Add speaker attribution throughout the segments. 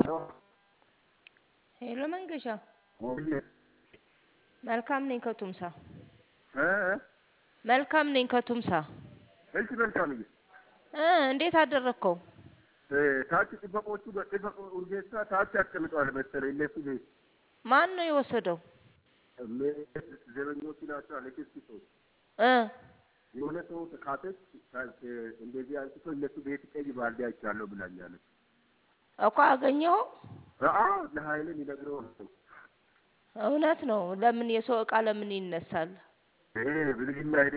Speaker 1: ሄሎ መንገሻ
Speaker 2: ወይ
Speaker 1: መልካም ነኝ ከቱምሳ
Speaker 2: እ
Speaker 1: መልካም ነኝ ከቱምሳ
Speaker 2: እሺ መልካም ነው
Speaker 1: እንዴት አደረከው?
Speaker 2: ታች ጥበቆቹ በጥበቆ ኡርጌሳ ታች አስቀምጠዋል መሰለኝ እነሱ ቤት
Speaker 1: ማን ነው የወሰደው?
Speaker 2: ዘበኞቹ ናቸው አለክስ ሰው
Speaker 1: እ
Speaker 2: የሆነ ሰው ተካተች እንደዚህ አንስቶ እነሱ ቤት ቀይ ባልዲ አይቻለሁ ብላኛለች
Speaker 1: እኮ አገኘው
Speaker 2: ለኃይሌ ሊነግረው
Speaker 1: እውነት ነው። ለምን የሰው እቃ ለምን ይነሳል?
Speaker 2: ብልግና አይዴ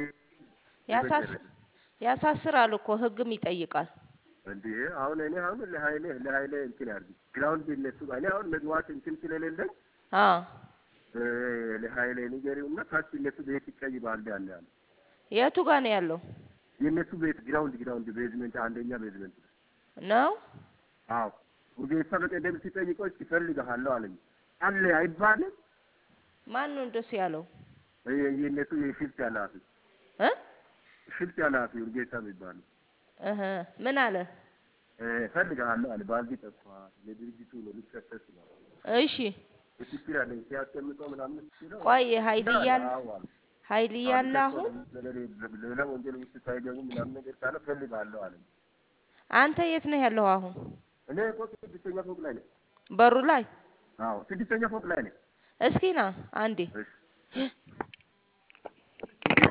Speaker 1: ያሳስራል እኮ ህግም ይጠይቃል።
Speaker 2: እንዴ አሁን ለኃይሌ እንትን ያርግ ግራውንድ እነሱ እኔ አሁን መግባት እንትን ስለሌለኝ ለኃይሌ ንገሪውና ታች እነሱ ቤት ቀይ ባልዲ አለ ያለ
Speaker 1: የቱ ጋር ነው ያለው?
Speaker 2: የእነሱ ቤት ግራውንድ ቤዝመንት አንደኛ ቤዝመንት
Speaker 1: ነው።
Speaker 2: አዎ ወዴት በቀደም ሲጠይቀው ይፈልጋለሁ አለኝ አለ አይባልም።
Speaker 1: ማን ነው እንደሱ ያለው?
Speaker 2: የእነሱ የሽፍት ኃላፊ ሽፍት ኃላፊ ወዴት የሚባለው
Speaker 1: ምን አለ?
Speaker 2: ፈልጋለሁ አለ ባልዲ ጠፋ ለድርጅቱ ነው ሊከሰስ ነው።
Speaker 1: እሺ
Speaker 2: ትክክል አለኝ ሲያስቀምጠው ምናምን ሲለው
Speaker 1: ቆይ ኃይል ያለ አሁን
Speaker 2: ሌላ ወንጀል ውስጥ ሳይገቡ ምናምን ነገር ካለ ፈልጋለሁ አለኝ።
Speaker 1: አንተ የት ነህ ያለው አሁን?
Speaker 2: እኔ እኮ ስድስተኛ ፎቅ ላይ ነኝ።
Speaker 1: በሩ ላይ?
Speaker 2: አዎ ስድስተኛ ፎቅ ላይ ነኝ።
Speaker 1: እስኪ ና አንዴ